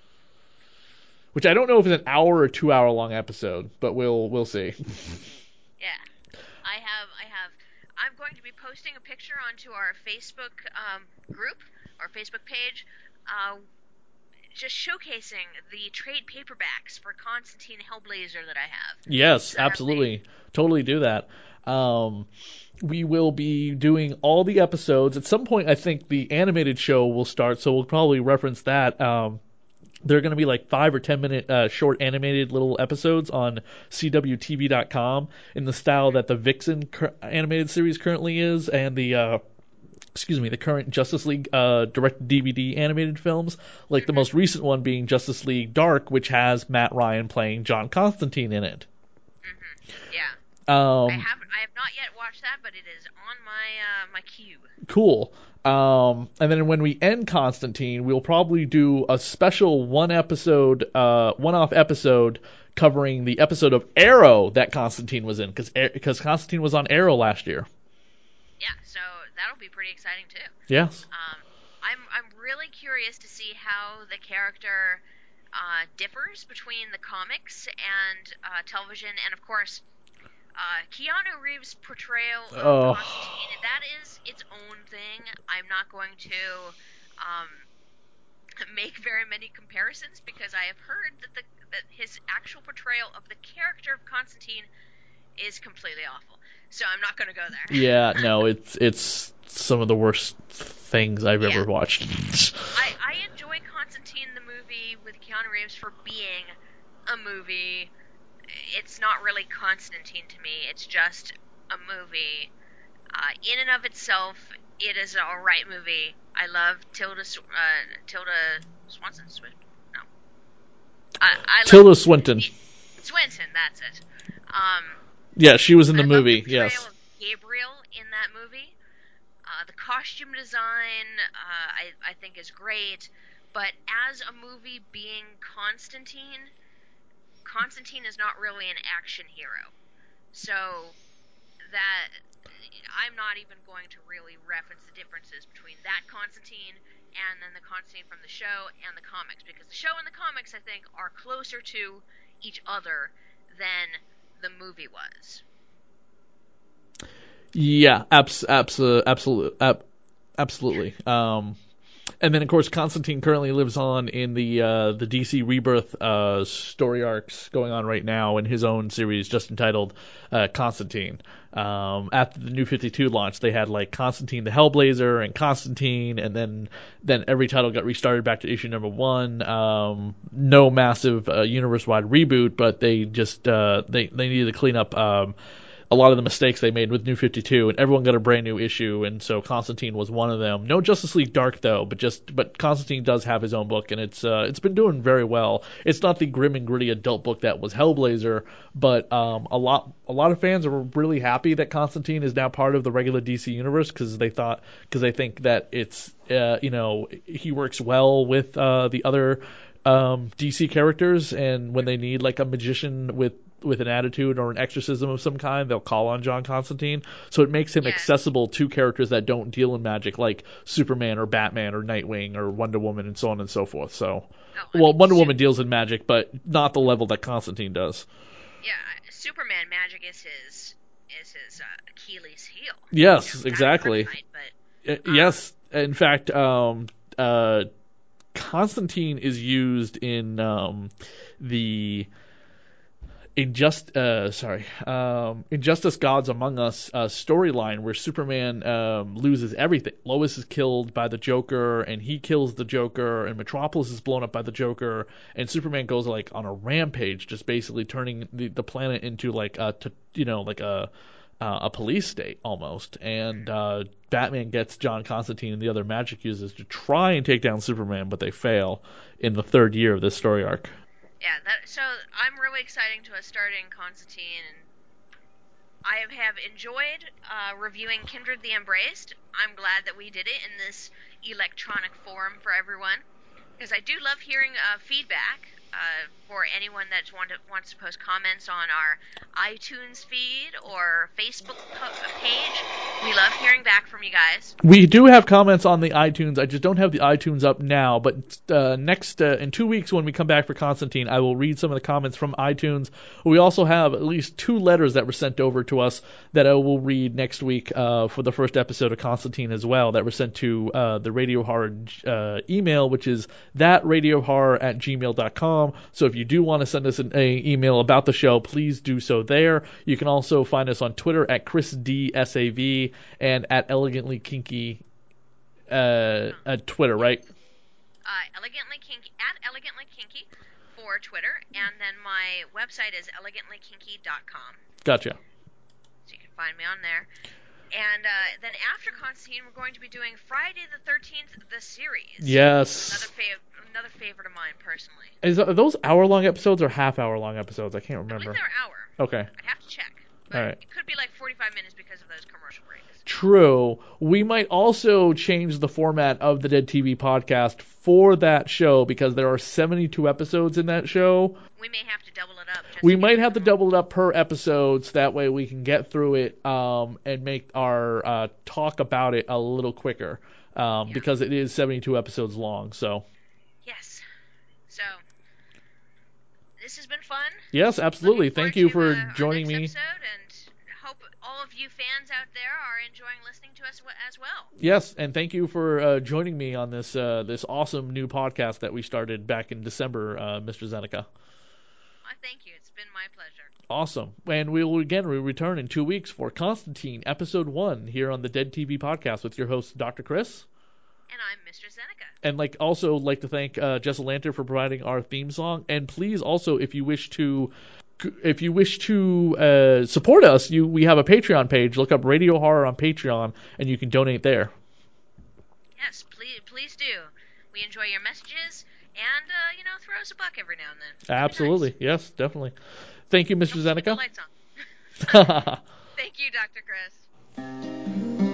Which I don't know if it's an hour or two hour long episode, but we'll we'll see. Yeah. I have I have I'm going to be posting a picture onto our Facebook um, group, our Facebook page, uh, just showcasing the trade paperbacks for Constantine Hellblazer that I have. Yes, So I have the absolutely. Totally do that. Um, we will be doing all the episodes. At some point, I think the animated show will start, so we'll probably reference that. Um, they're going to be like five or ten minute uh, short animated little episodes on C W T V dot com in the style that the Vixen cur- animated series currently is, and the uh, excuse me, the current Justice League uh, direct D V D animated films, like the Mhm. most recent one being Justice League Dark, which has Matt Ryan playing John Constantine in it. Mhm. Yeah. I Um, haven't I have not yet watched that, but it is on my uh, my queue. cool. Um, and then when we end Constantine, we'll probably do a special one episode, uh, one-off episode covering the episode of Arrow that Constantine was in, because because Constantine was on Arrow last year. Yeah, so that'll be pretty exciting too. Yes. Um, I'm I'm really curious to see how the character uh, differs between the comics and uh, television, and of course, uh, Keanu Reeves' portrayal of Oh. Constantine. That is its own thing. I'm not going to um, make very many comparisons because I have heard that the that his actual portrayal of the character of Constantine is completely awful. So I'm not going to go there. Yeah, no, it's it's some of the worst things I've Yeah. ever watched. I, I enjoy Constantine the movie with Keanu Reeves for being a movie. It's not really Constantine to me. It's just a movie. Uh, in and of itself, it is an alright movie. I love Tilda Sw- uh, Tilda Swanson. Swin- No, I, I love Tilda Swinton. Swinton. That's it. Um, Yeah, she was in the I love the movie. portrayal Yes. of Gabriel in that movie. Uh, the costume design, uh, I, I think, is great. But as a movie being Constantine, Constantine is not really an action hero. So that I'm not even going to really reference the differences between that Constantine and then the Constantine from the show and the comics, because the show and the comics, I think, are closer to each other than the movie was. Yeah, abs- abs- absolutely, ab- absolutely. Um, And then, of course, Constantine currently lives on in the uh, the D C Rebirth uh, story arcs going on right now in his own series just entitled uh, Constantine. Um, after the New fifty-two launch, they had like Constantine the Hellblazer and Constantine, and then then every title got restarted back to issue number one. Um, no massive uh, universe-wide reboot, but they just uh, they they needed to clean up Um, a lot of the mistakes they made with New fifty-two, and everyone got a brand new issue, and so Constantine was one of them. No Justice League Dark though, but just but Constantine does have his own book, and it's uh, it's been doing very well. It's not the grim and gritty adult book that was Hellblazer, but um, a lot a lot of fans are really happy that Constantine is now part of the regular D C universe because they thought because they think that it's uh, you know he works well with uh, the other um, D C characters, and when they need like a magician with with an attitude or an exorcism of some kind, they'll call on John Constantine. So it makes him Yeah. accessible to characters that don't deal in magic, like Superman or Batman or Nightwing or Wonder Woman and so on and so forth. So, Oh, I well, mean, Wonder Su- Woman deals in magic, but not the level that Constantine does. Yeah, Superman magic is his is his uh, Achilles heel. Yes, You know, exactly. kryptonite, but Uh, yes, in fact, um, uh, Constantine is used in um, the Injust, uh, sorry, um, Injustice Gods Among Us uh, storyline where Superman um, loses everything. Lois is killed by the Joker, and he kills the Joker, and Metropolis is blown up by the Joker, and Superman goes like on a rampage, just basically turning the, the planet into like a, t- you know, like a uh, a police state almost. And uh, Batman gets John Constantine and the other magic users to try and take down Superman, but they fail in the third year of this story arc. yeah, that so I'm really excited to start in Constantine, and I have enjoyed uh, reviewing Kindred the Embraced. I'm glad that we did it in this electronic form for everyone, because I do love hearing uh, feedback uh, for anyone that want to, wants to post comments on our iTunes feed or Facebook po- page. We love hearing back from you guys. We do have comments on the iTunes. I just don't have the iTunes up now. But uh, next, uh, in two weeks when we come back for Constantine, I will read some of the comments from iTunes. We also have at least two letters that were sent over to us that I will read next week uh, for the first episode of Constantine as well, that were sent to uh, the Radio Horror uh, email, which is thatradiohorror at gmail dot com. So if you do want to send us an a email about the show, please do so there. You can also find us on Twitter at Chris D S A V and at Elegantly Kinky uh, at Twitter, right? Uh, elegantly kinky at elegantly kinky for Twitter, and then my website is elegantly kinky dot com. Gotcha. So you can find me on there. And uh, then after Constantine, we're going to be doing Friday the thirteenth, the series. Yes. Another fav- another favorite of mine personally. Is are those hour-long episodes or half-hour-long episodes? I can't I remember. believe they're an hour. Okay. I'd have to check. But All right. it could be like forty-five minutes because of those commercial breaks. True. We might also change the format of the Dead T V podcast for that show because there are seventy-two episodes in that show. We may have to double it up. Just We to might get have to more- double it up per episode so that way we can get through it um, and make our uh, talk about it a little quicker um, Yeah. because it is seventy-two episodes long. So Yes. So this has been fun. yes, absolutely. Looking Thank forward you to, for uh, our joining next me. episode, and hope all of you fans out there are enjoying listening to us w- as well. Yes, and thank you for uh, joining me on this uh, this awesome new podcast that we started back in December, uh, Mister Zeneca. I thank you. It's been my pleasure. Awesome. And we will again we return in two weeks for Constantine, episode one, here on the Dead T V podcast with your host, Doctor Chris. And I'm Mister Zeneca. And like also like to thank uh, Jessa Lanter for providing our theme song. And please also, if you wish to if you wish to uh, support us, you we have a Patreon page. Look up Radio Horror on Patreon, and you can donate there. Yes, please, please do. We enjoy your messages, and uh, you know, throw us a buck every now and then. That'd be Absolutely. nice. Yes, definitely. Thank you, Mister Don't keep the Zeneca. lights on. Thank you, Doctor Chris.